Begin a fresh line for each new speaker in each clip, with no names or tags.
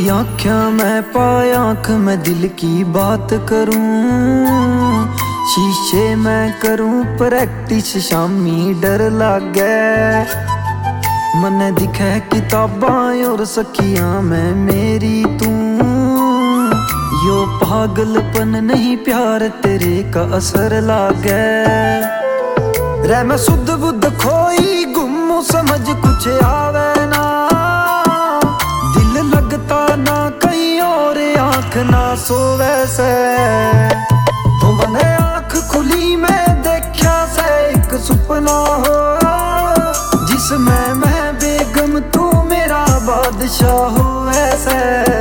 आँखें मैं पाया आँख में दिल की बात करूं, शीशे मैं करूं प्रैक्टिस शामी डर लागे। मन दिखे किताबां और सखियां मैं मेरी तू, यो पागलपन नहीं प्यार तेरे का असर लागे। रे मैं सुध बुध खोई गुम समझ कुछ आवे ना, दिल लगता ना कहीं और आँख ना सोवे से। तो मैंने आँख खुली मैं देखा से एक सपना हो, जिसमें मैं बेगम तू मेरा बादशाह हो ऐसे।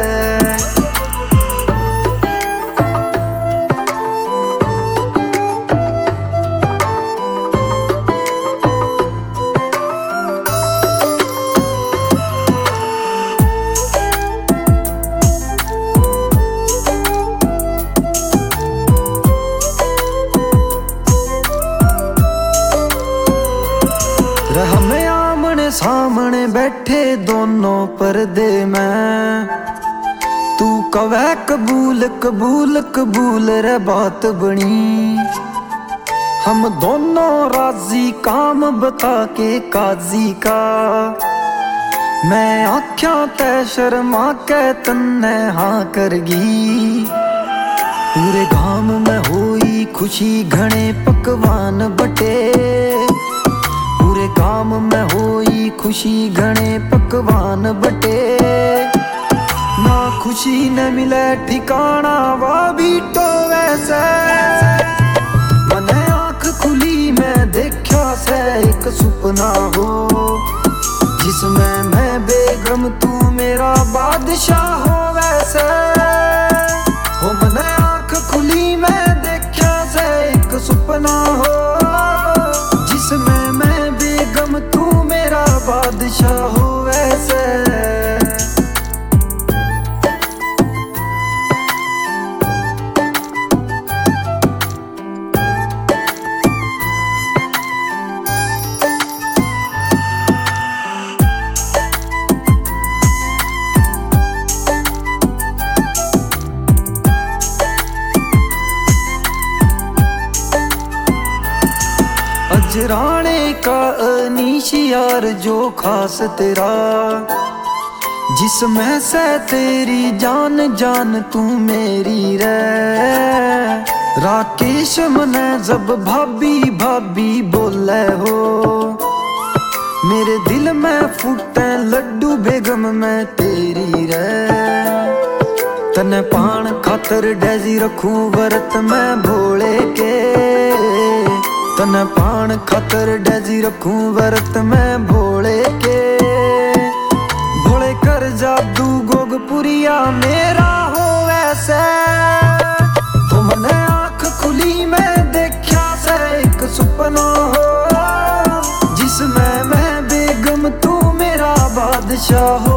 हमें आमने सामने बैठे दोनों पर्दे में, तू कवे कबूल कबूल कबूल रे बात बनी। हम दोनों राजी काम बता के काजी का, मैं आख्या तै शर्मा के तन्ने हाँ करगी। पूरे गाम में हुई खुशी घने पकवान बटे, पूरे काम में होई खुशी घने पकवान बटे। ना खुशी न मिले ठिकाना वा भी तो वैसे। मैंने आँख खुली मैं देखा से एक सपना हो, जिसमें मैं बेगम तू मेरा बादशाह हो वैसे। हो मैंने आँख खुली मैं देखा से एक सपना हो, जिसमें मैं बेगम तू मेरा बादशाह हो वैसे। अजराने का अनीश यार जो खास तेरा, जिसमें से तेरी जान जान तू मेरी रे। राकेश मने जब भाभी भाभी बोले हो, मेरे दिल में फूटे लड्डू बेगम मैं तेरी रे। तने पान खातर डेजी रखूं व्रत मैं भोले के, तने पान खातर डेजी रखूं व्रत मैं भोले के। भोले कर जादू गोगपुरिया मेरा हो वैसे। तो मैंने आँख खुली मैं देखा से एक सपना हो, जिसमें मैं बेगम तू मेरा बादशाह